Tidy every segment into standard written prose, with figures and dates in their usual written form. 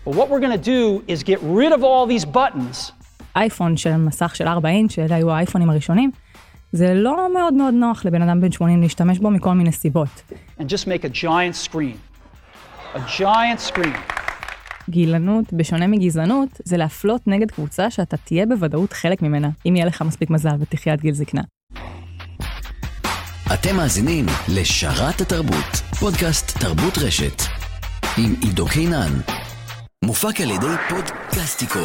But what we're going to do is get rid of all these buttons. אייפון של מסך של 4 אינץ', שאלה היו האייפונים הראשונים, זה לא מאוד מאוד נוח לבן אדם בן 80 להשתמש בו מכל מיני סיבות. And just make a giant screen. A giant screen. גילנות, בשונה מגזענות, זה להפלות נגד קבוצה שאתה תהיה בוודאות חלק ממנה, אם יהיה לך מספיק מזל ותחיה עד גיל זקנה. אתם מאזינים לשרת התרבות, פודקאסט תרבות רשת, עם עידו קינן. מופק על ידי פודקאסטיקו.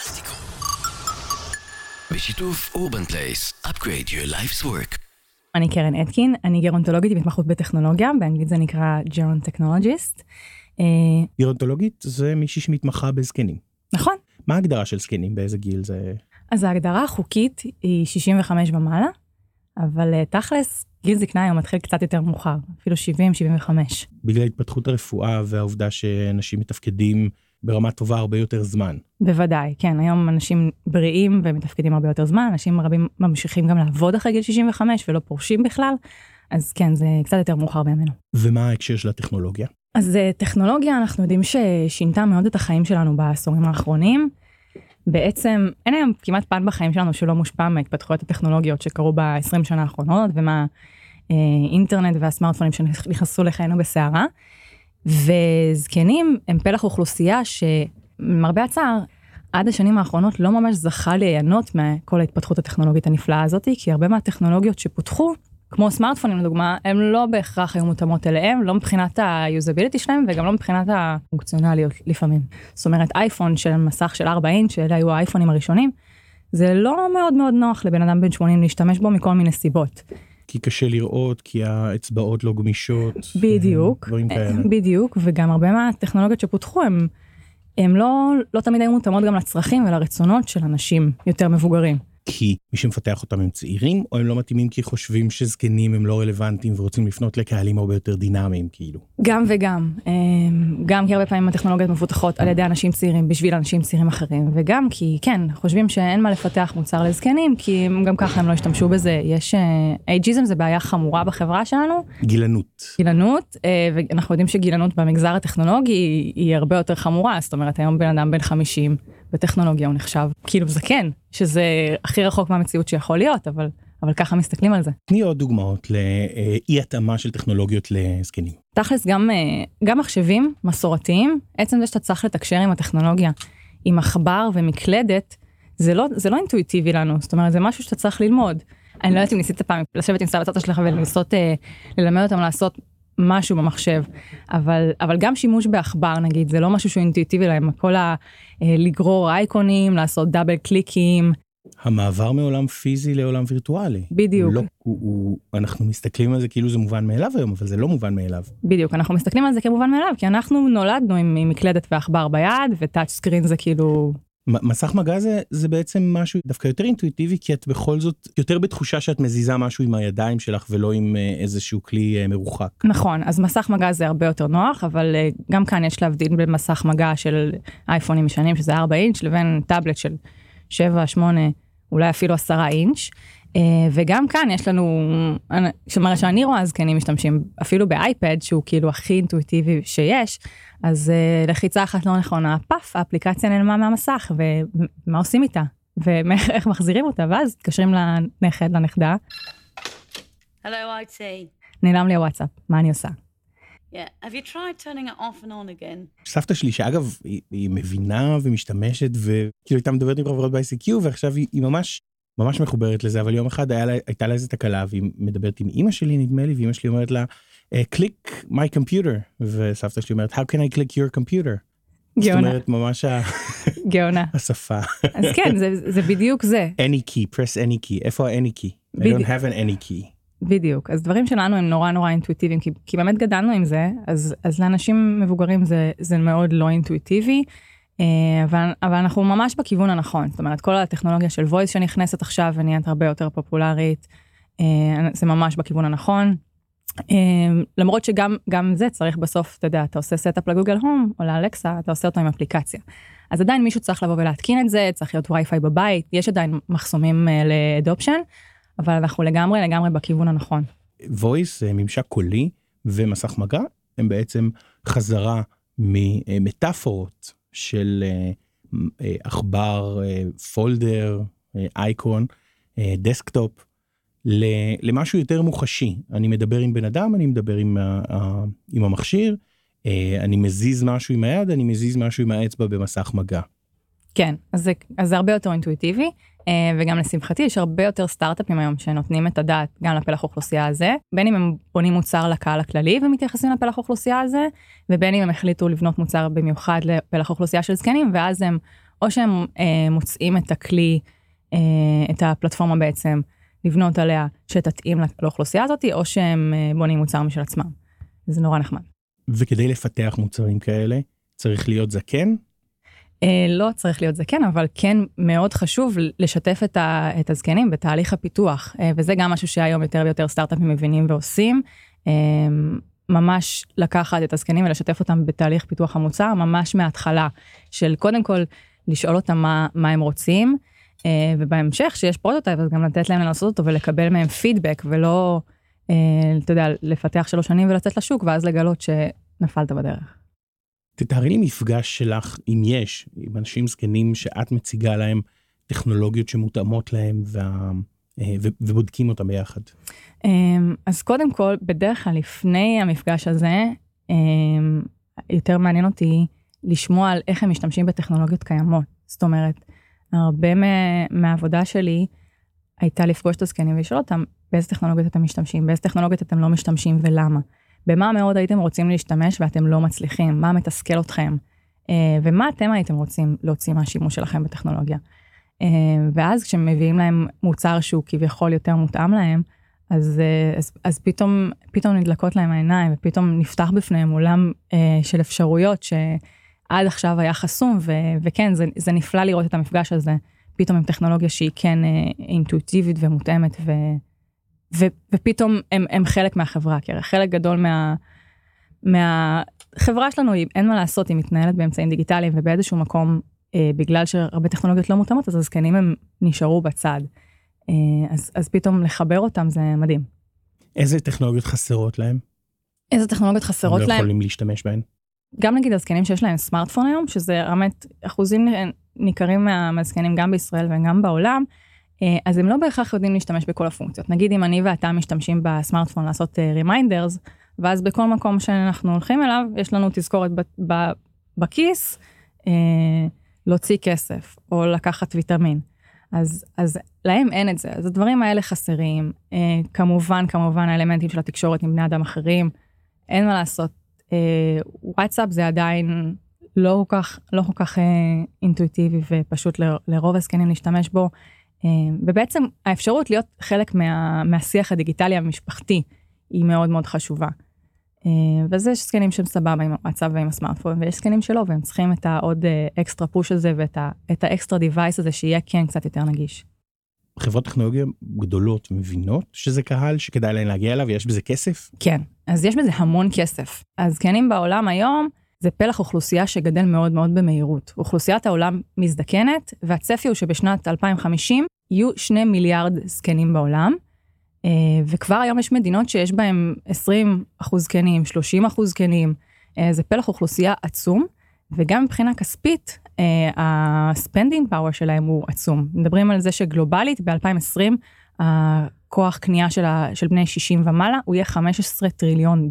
בשיתוף אורבן פלייס, upgrade your life's work. אני קרן אתקין, אני גרונטולוגית עם התמחות בטכנולוגיה, באנגלית זה נקרא גרונטכנולוגיסט. גרונטולוגית זה מישהי שמתמחה בזקנים. נכון. מה ההגדרה של זקנים? באיזה גיל זה? אז ההגדרה החוקית היא 65 ומעלה, אבל תכלס גיל זקנה היום מתחיל קצת יותר מאוחר, אפילו 70-75. בגלל התפתחות הרפואה והעובדה שאנשים מתפקדים ברמה טובה הרבה יותר זמן. בוודאי, כן. היום אנשים בריאים ומתפקדים הרבה יותר זמן, אנשים רבים ממשיכים גם לעבוד אחרי גיל 65 ולא פורשים בכלל, אז כן, זה קצת יותר מאוחר בימינו. ומה ההקשר של הטכנולוגיה? אז טכנולוגיה, אנחנו יודעים ששינתה מאוד את החיים שלנו בעשורים האחרונים. בעצם אין היום כמעט פן בחיים שלנו שלא מושפע מההתפתחויות הטכנולוגיות שקרו ב-20 שנה האחרונות, ומה אינטרנט והסמארטפונים שנכנסו לחיינו בסערה. וזקנים הם פלח אוכלוסייה שמרבה הצער, עד השנים האחרונות לא ממש זכה ליהנות מכל ההתפתחות הטכנולוגית הנפלאה הזאת, כי הרבה מהטכנולוגיות שפותחו, כמו סמארטפונים לדוגמה, הם לא בהכרח היו מותאמות אליהם, לא מבחינת היוזביליטי שלהם, וגם לא מבחינת הפונקציונליות לפעמים. זאת אומרת, אייפון של מסך של 4 אינץ', שאלה היו האייפונים הראשונים, זה לא מאוד מאוד נוח לבן אדם בן 80 להשתמש בו מכל מיני סיבות. כי קשה לראות, כי האצבעות לא גמישות. בדיוק, דברים כאלה. בדיוק, וגם הרבה מהטכנולוגיות שפותחו, הם לא תמיד היו מותאמות גם לצרכים ולרצונות של אנשים יותר מבוגרים. כי מי שמפתח אותם הם צעירים, או הם לא מתאימים כי חושבים שזקנים הם לא רלוונטיים ורוצים לפנות לקהלים הרבה יותר דינמיים, כאילו. גם וגם. גם כי הרבה פעמים הטכנולוגיות מפותחות על ידי אנשים צעירים בשביל אנשים צעירים אחרים, וגם כי, כן, חושבים שאין מה לפתח מוצר לזקנים, כי גם ככה הם לא השתמשו בזה. יש, אייג'יזם זה בעיה חמורה בחברה שלנו. גילנות, ואנחנו יודעים שגילנות במגזר הטכנולוגי היא הרבה יותר חמורה, זאת אומרת, היום בן אדם בן 50, בטכנולוגיה הוא נחשב כאילו זקן, שזה הכי רחוק מהמציאות שיכול להיות, אבל ככה מסתכלים על זה. תני עוד דוגמאות לאי התאמה של טכנולוגיות לזקנים. תכלס גם מחשבים מסורתיים, עצם זה שאתה צריך לתקשר עם הטכנולוגיה, עם עכבר ומקלדת, זה לא אינטואיטיבי לנו, זאת אומרת, זה משהו שאתה צריך ללמוד. אני לא יודעת אם ניסית פעם לשבת עם סבא שלך ולנסות ללמד אותם לעשות משהו במחשב, אבל גם שימוש בעכבר נגיד, זה לא משהו שהוא אינטואיטיבי להם, הכל לגרור אייקונים, לעשות דאבל קליקים. המעבר מעולם פיזי לעולם וירטואלי. בדיוק. אנחנו מסתכלים על זה כאילו זה מובן מאליו היום, אבל זה לא מובן מאליו. בדיוק, אנחנו מסתכלים על זה כמובן מאליו, כי אנחנו נולדנו עם מקלדת ועכבר ביד, וטאץ' סקרין זה כאילו... מסך מגע זה בעצם משהו דווקא יותר אינטואיטיבי, כי את בכל זאת יותר בתחושה שאת מזיזה משהו עם הידיים שלך, ולא עם איזשהו כלי מרוחק. נכון, אז מסך מגע זה הרבה יותר נוח, אבל גם כאן יש להבדיל בין מסך מגע של אייפונים משנים, שזה 4 אינץ', לבין טאבלט של 7, 8, אולי אפילו 10 אינץ'. וגם כאן יש לנו, שאומרת שאני רואה זקנים משתמשים אפילו באייפד, שהוא כאילו הכי אינטואיטיבי שיש, אז לחיצה אחת לא נכונה, פאף, האפליקציה נעלמה מהמסך, ומה עושים איתה? ואיך מחזירים אותה? ואז מתקשרים לנכד, לנכדה. Hello, IT. נעלם לי הוואטסאפ, מה אני עושה? Yeah, have you tried turning it off and on again? סבתא שלי, שאגב, היא מבינה ומשתמשת, וכאילו הייתה מדברת עם חברות ב-ICQ, ועכשיו היא ממש מחוברת לזה, אבל יום אחד הייתה לה איזה תקלה, והיא מדברת עם אמא שלי, נדמה לי, ואמא שלי אומרת לה, click my computer, וסבתא שלי אומרת, how can I click your computer? גאונה. זאת אומרת, ממש גאונה. השפה. אז כן, זה בדיוק זה. any key, press any key, איפה ה-any key? I don't have an any key. בדיוק, אז דברים שלנו הם נורא אינטואיטיביים, כי באמת גדלנו עם זה, אז לאנשים מבוגרים זה מאוד לא אינטואיטיבי, אבל אנחנו ממש בכיוון הנכון, זאת אומרת, כל הטכנולוגיה של voice שנכנסת עכשיו ונהיית הרבה יותר פופולרית, זה ממש בכיוון הנכון, למרות שגם זה צריך בסוף, אתה יודע, אתה עושה סטאפ לגוגל הום או לאלקסה, אתה עושה אותו עם אפליקציה. אז עדיין מישהו צריך לבוא ולהתקין את זה, צריך להיות וי-פיי בבית, יש עדיין מחסומים לאדופשן, אבל אנחנו לגמרי בכיוון הנכון. voice, ממשק קולי ומסך מגע, הם בעצם חזרה ממטאפורות של עכבר, פולדר, אייקון, דסקטופ, למשהו יותר מוחשי. אני מדבר עם בן אדם, אני מדבר עם המכשיר, אני מזיז משהו עם היד, אני מזיז משהו עם האצבע במסך מגע. כן, אז זה הרבה יותר אינטואיטיבי, וגם לשמחתי יש הרבה יותר סטארט-אפים היום שנותנים את הדעת גם לפלח אוכלוסייה הזה, בין אם הם בונים מוצר לקהל הכללי ומתייחסים לפלח אוכלוסייה הזה, ובין אם הם החליטו לבנות מוצר במיוחד לפלח אוכלוסייה של זקנים, ואז הם, או שהם מוצאים את הכלי, את הפלטפורמה בעצם, לבנות עליה שתתאים לאוכלוסייה הזאת, או שהם בונים מוצר משל עצמם. זה נורא נחמד. וכדי לפתח מוצרים כאלה, צריך להיות זקן? לא צריך להיות זקן, אבל כן מאוד חשוב לשתף את הזקנים בתהליך הפיתוח, וזה גם משהו שהיום יותר ויותר סטארט-אפים מבינים ועושים, ממש לקחת את הזקנים ולשתף אותם בתהליך פיתוח המוצר, ממש מההתחלה, של קודם כל לשאול אותם מה הם רוצים, ובהמשך שיש פרוטוטייפ, אז גם לתת להם לנסות אותו ולקבל מהם פידבק, ולא, אתה יודע, לפתח 3 שנים ולצאת לשוק, ואז לגלות שנפלת בדרך. תתארי לי מפגש שלך, אם יש, עם אנשים זקנים שאת מציגה להם טכנולוגיות שמותאמות להם ובודקים אותם ביחד. אז קודם כל, בדרך כלל לפני המפגש הזה, יותר מעניין אותי לשמוע על איך הם משתמשים בטכנולוגיות קיימות. זאת אומרת, הרבה מהעבודה שלי הייתה לפגוש את הזקנים ולשאול אותם באיזה טכנולוגיות אתם משתמשים, באיזה טכנולוגיות אתם לא משתמשים ולמה. במה מאוד הייתם רוצים להשתמש ואתם לא מצליחים, מה מתסכל אתכם, ומה אתם הייתם רוצים להוציא מהשימוש שלכם בטכנולוגיה. ואז כשמביאים להם מוצר שהוא כביכול יותר מותאם להם, אז פתאום נדלקות להם העיניים, ופתאום נפתח בפניהם עולם של אפשרויות שעד עכשיו היה חסום, וכן, זה נפלא לראות את המפגש הזה, פתאום עם טכנולוגיה שהיא כן אינטואיטיבית ומותאמת, ופתאום הם חלק מהחברה, כי חלק גדול מהחברה שלנו, אין מה לעשות, היא מתנהלת באמצעים דיגיטליים, ובאיזשהו מקום, בגלל שהרבה טכנולוגיות לא מותאמות, אז הזקנים הם נשארו בצד. אז פתאום לחבר אותם זה מדהים. איזה טכנולוגיות חסרות להם? איזה טכנולוגיות חסרות להם? הם לא יכולים להשתמש בהן? גם נגיד הזקנים שיש להם סמארטפון היום, שזה רמת אחוזים ניכרים מהזקנים גם בישראל וגם בעולם, אז הם לא בהכרח יודעים להשתמש בכל הפונקציות. נגיד אם אני ואתה משתמשים בסמארטפון לעשות רימיינדרס, ואז בכל מקום שאנחנו הולכים אליו, יש לנו תזכורת בכיס, להוציא כסף, או לקחת ויטמין. אז להם אין את זה. אז הדברים האלה חסרים. כמובן האלמנטים של התקשורת עם בני אדם אחרים, אין מה לעשות. וואטסאפ זה עדיין לא כל כך אינטואיטיבי, ופשוט לרוב הזקנים להשתמש בו, ובעצם האפשרות להיות חלק מהשיח הדיגיטלי המשפחתי היא מאוד מאוד חשובה. וזה יש סקנים שהם סבבה עם הוואטסאפ ועם הסמארטפון, ויש סקנים שלא, והם צריכים את העוד אקסטרה פוש הזה, ואת האקסטרה דיווייס הזה, שיהיה כן קצת יותר נגיש. חברות טכנולוגיה גדולות מבינות שזה קהל שכדאי להן להגיע אליו, ויש בזה כסף? כן, אז יש בזה המון כסף. אז זקנים בעולם היום, זה פלח אוכלוסייה שגדל מאוד מאוד במהירות. אוכלוסיית העולם מזדקנת, והצפי הוא שבשנת 2050 יהיו 2 מיליארד זקנים בעולם, וכבר היום יש מדינות שיש בהם 20% זקנים, 30% זקנים, זה פלח אוכלוסייה עצום, וגם מבחינה כספית, הספנדינג פאוור שלהם הוא עצום. מדברים על זה שגלובלית ב-2020, הכוח קנייה של בני 60 ומעלה, הוא יהיה $15 טריליון.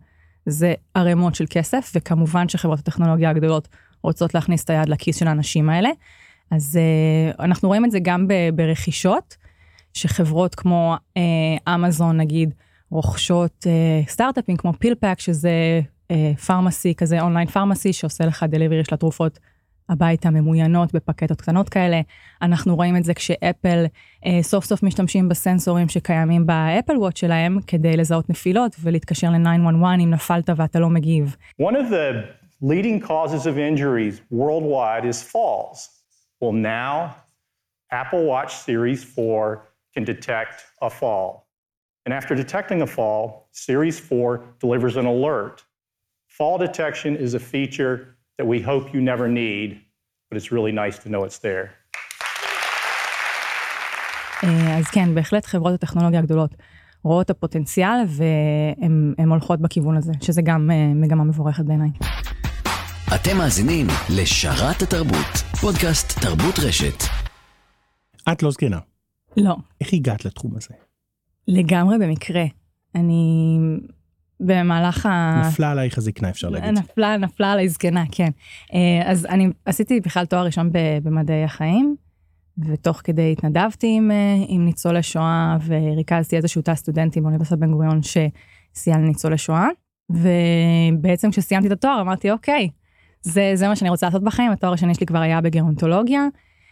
זה ערימות של כסף, וכמובן שחברות הטכנולוגיה הגדולות רוצות להכניס את היד לכיס של האנשים האלה. אז אנחנו רואים את זה גם ברכישות, שחברות כמו אמזון נגיד, רוכשות סטארט-אפים כמו פילפק, שזה פארמסי, כזה אונליין פארמסי, שעושה לך דליברי של התרופות הביתה ממוינות בפקטות קטנות כאלה. אנחנו רואים את זה כשאפל סוף סוף משתמשים בסנסורים שקיימים באפל וואץ' שלהם, כדי לזהות נפילות ולהתקשר ל-911 אם נפלת ואתה לא מגיב. One of the leading causes of injuries worldwide is falls. Well, now Apple Watch Series 4 can detect a fall. And after detecting a fall, Series 4 delivers an alert. Fall detection is a feature that we hope you never need, but it's really nice to know it's there. אז כן, בהחלט חברות הטכנולוגיה הגדולות רואות הפוטנציאל, והן הולכות בכיוון הזה, שזה גם מגמה מבורכת בעיניי. אתם מאזינים לשרת התרבות, פודקאסט תרבות רשת. את לא זקנה. לא. איך הגעת לתחום הזה? לגמרי במקרה. אני במהלך נפלה עלייך הזקנה, אפשר להגיד. נפלה עליי זקנה, כן. אז אני עשיתי בכלל תואר ראשון במדעי החיים, ותוך כדי התנדבתי עם ניצולי שואה, וריכזתי איזשהו תא סטודנטים באוניברסיטת בן גוריון שסייע לניצולי שואה, ובעצם כשסיימתי את התואר אמרתי, אוקיי, זה מה שאני רוצה לעשות בחיים. התואר השני שלי כבר היה בגרונטולוגיה,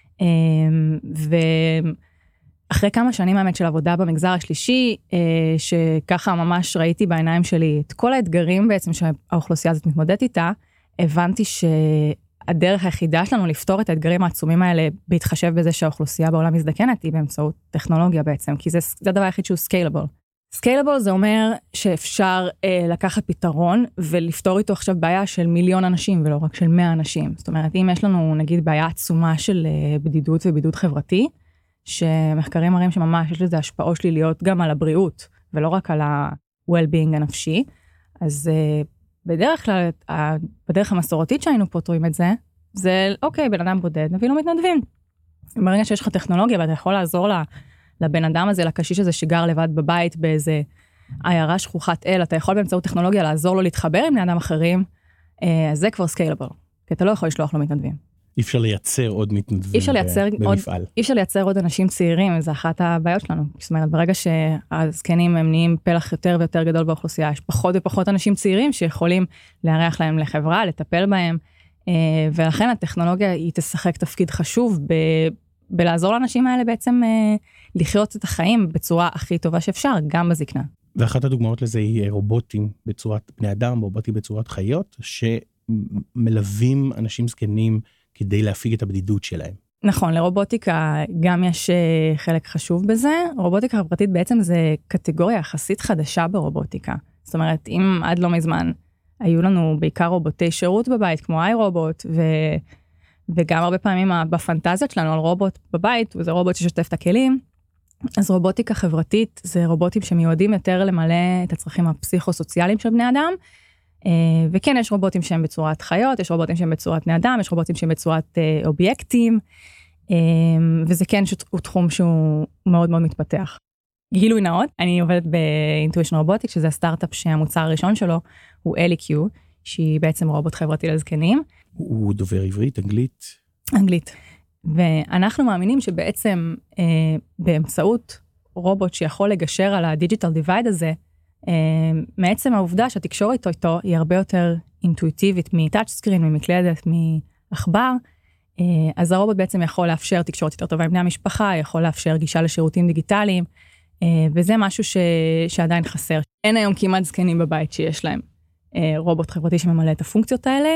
ואחרי כמה שנים האמת של עבודה במגזר השלישי, שככה ממש ראיתי בעיניים שלי את כל האתגרים בעצם שהאוכלוסייה הזאת מתמודדת איתה, הבנתי שהדרך היחידה שלנו לפתור את האתגרים העצומים האלה, בהתחשב בזה שהאוכלוסייה בעולם מזדקנת, היא באמצעות טכנולוגיה בעצם, כי זה הדבר היחיד שהוא סקיילבל. סקיילבל זה אומר שאפשר לקחת פתרון ולפתור איתו עכשיו בעיה של 1,000,000 אנשים ולא רק של 100 אנשים. זאת אומרת, אם יש לנו נגיד בעיה עצומה של בדידות ובידוד חברתי, שמחקרים מראים שממש יש לזה השפעות שליליות גם על הבריאות ולא רק על ה-well-being הנפשי, אז בדרך כלל, בדרך המסורתית שהיינו פותרים את זה, זה אוקיי, בן אדם בודד, נביא לו מתנדבים. ברגע שיש לך טכנולוגיה ואתה יכול לעזור לבן אדם הזה, לקשיש הזה שגר לבד בבית באיזה עיירה שכוחת אל, אתה יכול באמצעות טכנולוגיה לעזור לו להתחבר עם בני אדם אחרים, אז זה כבר סקיילבל, כי אתה לא יכול לשלוח לו מתנדבים. אי אפשר לייצר עוד מתנדבים במפעל. אי אפשר לייצר עוד אנשים צעירים, זה אחת הבעיות שלנו. זאת אומרת, ברגע שהזקנים הם נהיים פלח יותר ויותר גדול באוכלוסייה, יש פחות ופחות אנשים צעירים שיכולים לארח להם לחברה, לטפל בהם, ולכן הטכנולוגיה היא תשחק תפקיד חשוב בלעזור לאנשים האלה בעצם לחיות את החיים בצורה הכי טובה שאפשר, גם בזקנה. ואחת הדוגמאות לזה היא רובוטים בצורת בני אדם, רובוטים בצורת חיות, שמלווים אנשים זקנים כדי להפיג את הבדידות שלהם. נכון, לרובוטיקה גם יש חלק חשוב בזה. רובוטיקה חברתית בעצם זה קטגוריה יחסית חדשה ברובוטיקה. זאת אומרת, אם עד לא מזמן היו לנו בעיקר רובוטי שירות בבית, כמו iRobot, וגם הרבה פעמים בפנטזיות שלנו על רובוט בבית, וזה רובוט ששוטף את הכלים, אז רובוטיקה חברתית זה רובוטים שמיועדים יותר למלא את הצרכים הפסיכוסוציאליים של בני אדם, וכן יש רובוטים שהם בצורת חיות, יש רובוטים שהם בצורת בני אדם, יש רובוטים שהם בצורת אובייקטים, וזה כן הוא תחום שהוא מאוד מאוד מתפתח. גילוי נאות, אני עובדת ב-Intuition Robotics, שזה הסטארט-אפ שהמוצר הראשון שלו הוא ELIQ, שהיא בעצם רובוט חברתי לזקנים. הוא דובר עברית, אנגלית? אנגלית. ואנחנו מאמינים שבעצם באמצעות רובוט שיכול לגשר על הדיג'יטל דיווייד הזה, מעצם העובדה שהתקשורת איתו היא הרבה יותר אינטואיטיבית מטאצ' סקרין, ממקלדת, מעכבר, אז הרובוט בעצם יכול לאפשר תקשורת יותר טובה עם בני המשפחה, יכול לאפשר גישה לשירותים דיגיטליים, וזה משהו שעדיין חסר. אין היום כמעט זקנים בבית שיש להם רובוט חברתי שממלא את הפונקציות האלה.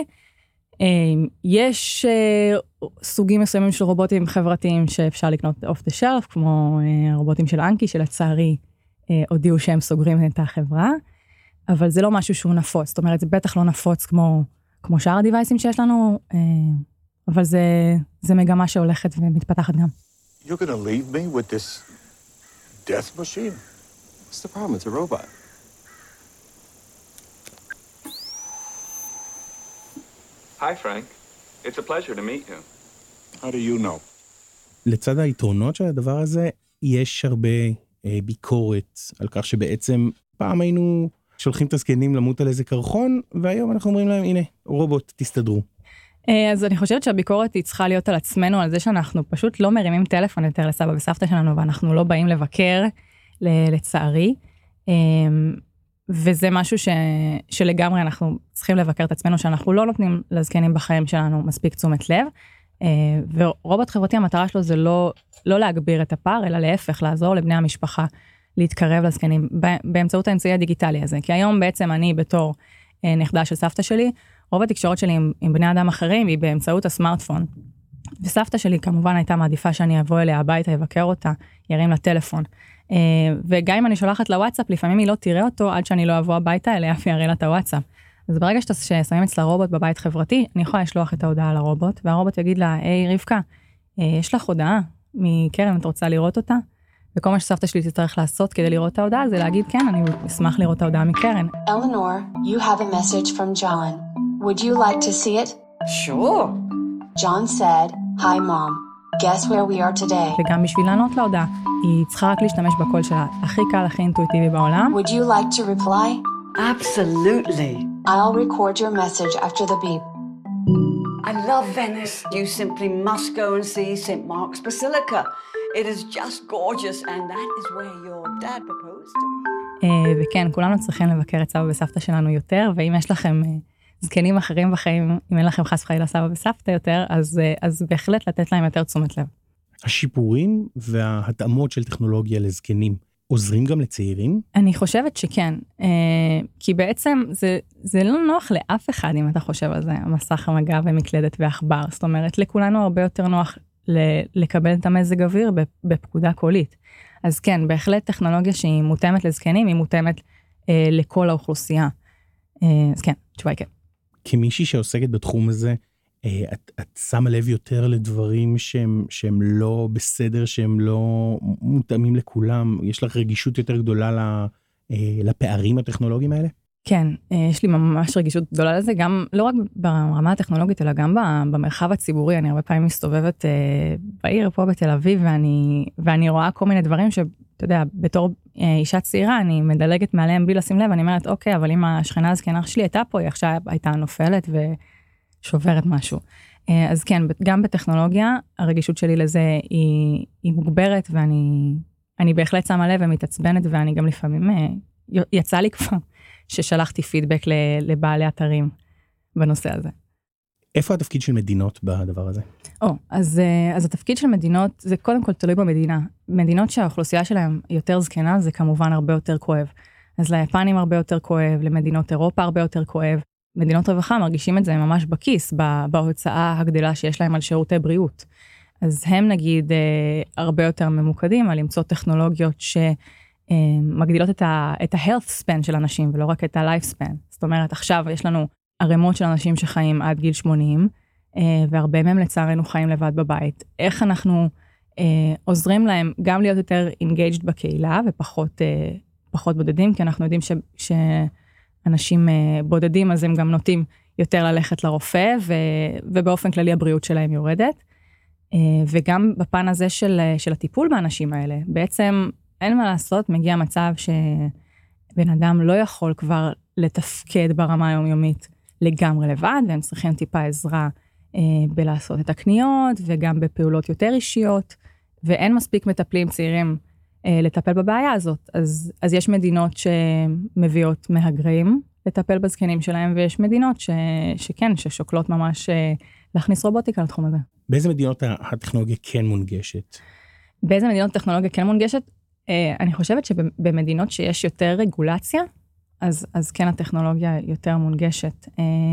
יש סוגים מסוימים של רובוטים חברתיים שאפשר לקנות off the shelf, כמו הרובוטים של אנקי, שלצערי הודיעו שהם סוגרים את החברה, אבל זה לא משהו שהוא נפוץ. זאת אומרת, זה בטח לא נפוץ כמו שאר הדיווייסים שיש לנו, אבל זה מגמה שהולכת ומתפתחת גם. You're going to leave me with this death machine? What's the problem? It's a robot. Hi, Frank. It's a pleasure to meet you. How do you know? לצד היתרונות של הדבר הזה, יש הרבה ביקורת על כך שבעצם פעם היינו שולחים את הזקנים למות על איזה קרחון, והיום אנחנו אומרים להם, הנה, רובוט, תסתדרו. אז אני חושבת שהביקורת היא צריכה להיות על עצמנו, על זה שאנחנו פשוט לא מרימים טלפון יותר לסבא וסבתא שלנו, ואנחנו לא באים לבקר, לצערי. וזה משהו שלגמרי אנחנו צריכים לבקר את עצמנו, שאנחנו לא נותנים לזקנים בחיים שלנו מספיק תשומת לב, ורובוט חברתי המטרה שלו זה לא להגביר את הפער, אלא להפך, לעזור לבני המשפחה להתקרב לזקנים, באמצעות האמצעי הדיגיטלי הזה, כי היום בעצם אני בתור נכדה של סבתא שלי, רוב התקשורת שלי עם בני אדם אחרים היא באמצעות הסמארטפון, וסבתא שלי כמובן הייתה מעדיפה שאני אבוא אליה הביתה, יבקר אותה, ירים לה טלפון, וגם אם אני שולחת לוואטסאפ, לפעמים היא לא תראה אותו עד שאני לא אבוא הביתה אליה, אף יראה לה את הוואטסאפ. אז ברגע ששמים אצלה רובוט בבית חברתי, אני יכולה לשלוח את ההודעה לרובוט, והרובוט יגיד לה, היי רבקה, יש לך הודעה מקרן, את רוצה לראות אותה? וכל מה שסבתא שלי תצטרך לעשות כדי לראות את ההודעה, זה להגיד, כן, אני אשמח לראות את ההודעה מקרן. Eleanor, you have a message from John. Would you like to see it? Sure. John said, "Hi, Mom. Guess where we are today?" וגם בשביל לענות להודעה, היא צריכה רק להשתמש בקול שלה, הכי קל, הכי אינטואיטיבי בעולם. Would you like to reply? Absolutely. I'll record your message after the beep. I love Venice. You simply must go and see St. Mark's Basilica. It is just gorgeous, and that is where your dad proposed to me. וכן, כולנו צריכים לבקר את סבא וסבתא שלנו יותר, ואם יש לכם זקנים אחרים בחיים, אם אין לכם חס וחלילה סבא וסבתא יותר, אז בהחלט לתת להם יותר תשומת לב. השיפורים וההתאמות של טכנולוגיה לזקנים עוזרים גם לצעירים? אני חושבת שכן, כי בעצם זה לא נוח לאף אחד אם אתה חושב על זה, המסך, המגע ומקלדת ועכבר, זאת אומרת, לכולנו הרבה יותר נוח לקבל את המזג אוויר בפקודה קולית. אז כן, בהחלט טכנולוגיה שהיא מותאמת לזקנים, היא מותאמת לכל האוכלוסייה. אז כן, תשובה היא כן. כמישהי שעוסקת בתחום הזה, את שמה לב יותר לדברים שהם לא בסדר, שהם לא מותאמים לכולם? יש לך רגישות יותר גדולה לפערים הטכנולוגיים האלה? כן, יש לי ממש רגישות גדולה לזה, גם לא רק ברמה הטכנולוגית, אלא גם במרחב הציבורי. אני הרבה פעמים מסתובבת בעיר פה בתל אביב, ואני רואה כל מיני דברים שאתה יודע, בתור אישה צעירה, אני מדלגת מעליהם בלי לשים לב, אני אומרת, אוקיי, אבל אם השכנה הזקנה שלי הייתה פה, היא עכשיו הייתה נופלת ושוברת משהו. אז כן, גם בטכנולוגיה, הרגישות שלי לזה היא מוגברת, ואני בהחלט שמה לב ומתעצבנת, ואני גם לפעמים, יצא לי כבר, ששלחתי פידבק לבעלי אתרים בנושא הזה. איפה התפקיד של מדינות בדבר הזה? אז התפקיד של מדינות, זה קודם כל תלוי במדינה. מדינות שהאוכלוסייה שלהם יותר זקנה, זה כמובן הרבה יותר כואב. אז ליפנים הרבה יותר כואב, למדינות אירופה הרבה יותר כואב. מדינות רווחה מרגישים את זה ממש בכיס, בהוצאה הגדלה שיש להם על שירותי בריאות. אז הם נגיד הרבה יותר ממוקדים על למצוא טכנולוגיות שמגדילות את ה-health span של אנשים, ולא רק את ה-life span. זאת אומרת, עכשיו יש לנו ערימות של אנשים שחיים עד גיל 80, והרבה מהם לצערנו חיים לבד בבית. איך אנחנו עוזרים להם גם להיות יותר engaged בקהילה, ופחות בודדים, כי אנחנו יודעים שאנשים בודדים, אז הם גם נוטים יותר ללכת לרופא, ובאופן כללי הבריאות שלהם יורדת. וגם בפן הזה של הטיפול באנשים האלה, בעצם אין מה לעשות, מגיע מצב שבן אדם לא יכול כבר לתפקד ברמה היומיומית לגמרי לבד, והם צריכים טיפה עזרה בלעשות את הקניות, וגם בפעולות יותר אישיות, ואין מספיק מטפלים צעירים לטפל בבעיה הזאת. אז יש מדינות שמביאות מהגרים לטפל בזקנים שלהם, ויש מדינות שכן, ששוקלות ממש להכניס רובוטיקה לתחום הזה. באיזה מדינות הטכנולוגיה כן מונגשת? באיזה מדינות הטכנולוגיה כן מונגשת? אני חושבת שבמדינות שיש יותר רגולציה, אז כן הטכנולוגיה יותר מונגשת.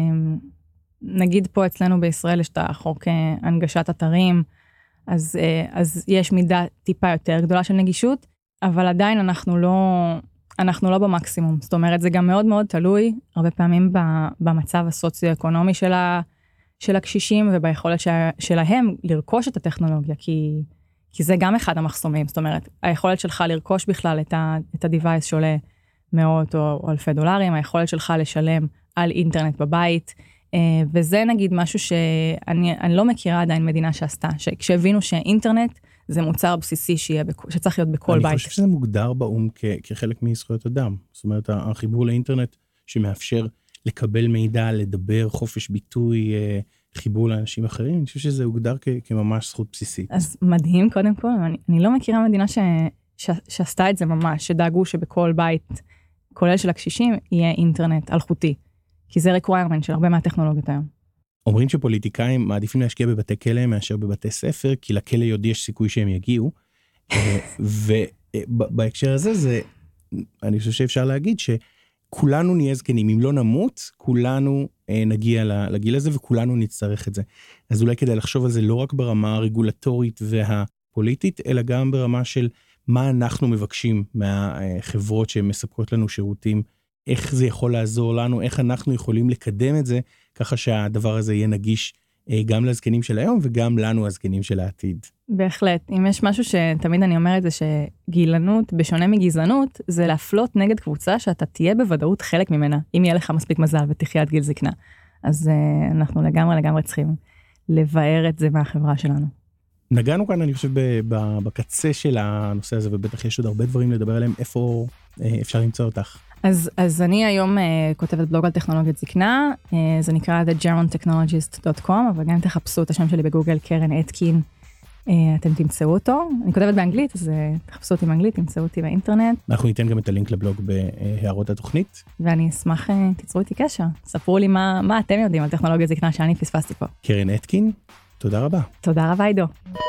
נגיד פה אצלנו בישראל יש את החוק הנגשת אתרים, אז יש מידה טיפה יותר גדולה של נגישות, אבל עדיין אנחנו לא במקסימום. זאת אומרת, זה גם מאוד מאוד תלוי, הרבה פעמים במצב הסוציו-אקונומי של הקשישים, וביכולת שלהם לרכוש את הטכנולוגיה, כי זה גם אחד המחסומים. זאת אומרת, היכולת שלך לרכוש בכלל את ה-device שעולה מאות או אלפי דולרים, היכולת שלך לשלם על אינטרנט בבית, וזה נגיד משהו שאני לא מכירה עדיין מדינה שעשתה, כשהבינו שאינטרנט זה מוצר בסיסי שצריך להיות בכל בית. אני חושב שזה מוגדר באום כחלק מזכויות אדם. זאת אומרת, החיבור לאינטרנט שמאפשר לקבל מידע, לדבר, חופש ביטוי, חיבור לאנשים אחרים, אני חושב שזה הוגדר כממש זכות בסיסית. אז מדהים קודם כל, אני לא מכירה מדינה שעשתה את זה ממש, שדאגו שבכל בית, כולל של הקשישים, יהיה אינטרנט אלחוטי. כי זה requirement של הרבה מהטכנולוגיות היום. אומרים שפוליטיקאים מעדיפים להשקיע בבתי כלא מאשר בבתי ספר, כי לכלא יודע יש סיכוי שהם יגיעו, ובהקשר הזה, אני חושב שאפשר להגיד שכולנו נהיה זקנים, אם לא נמות, כולנו נגיע לגיל הזה, וכולנו נצטרך את זה. אז אולי כדאי לחשוב על זה לא רק ברמה הרגולטורית והפוליטית, אלא גם ברמה של מה אנחנו מבקשים מהחברות שמספקות לנו שירותים, איך זה יכול לעזור לנו, איך אנחנו יכולים לקדם את זה, ככה שהדבר הזה יהיה נגיש גם לזקנים של היום, וגם לנו הזקנים של העתיד. בהחלט. אם יש משהו שתמיד אני אומרת זה שגילנות, בשונה מגזענות, זה להפלות נגד קבוצה שאתה תהיה בוודאות חלק ממנה, אם יהיה לך מספיק מזל ותחיה עד גיל זקנה. אז אנחנו לגמרי צריכים לבאר את זה מהחברה שלנו. נגענו כאן, אני חושב, בקצה של הנושא הזה, ובטח יש עוד הרבה דברים לדבר עליהם, איפה אפשר למצוא אותך? אז אני היום כותבת בלוג על טכנולוגיות זקנה, זה נקרא thegermantechnologist.com, אבל גם תחפשו את השם שלי בגוגל, קרן אטקין, אתם תמצאו אותו. אני כותבת באנגלית, אז תחפשו אותי באנגלית, תמצאו אותי באינטרנט. אנחנו ניתן גם את הלינק לבלוג בהערות התוכנית. ואני אשמח, תיצרו איתי קשר. ספרו לי מה אתם יודעים על טכנולוגיות זקנה שאני פספסתי פה. קרן אטקין, תודה רבה. תודה רבה, עידו.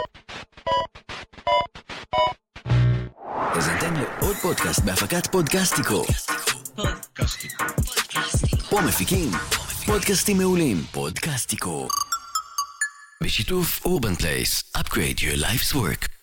האזנתם לעוד פודקאסט בהפקת פודקאסטיקו. פה מפיקים פודקאסטים מעולים. פודקאסטיקו. בשיתוף אורבן פלייס. Upgrade your life's work.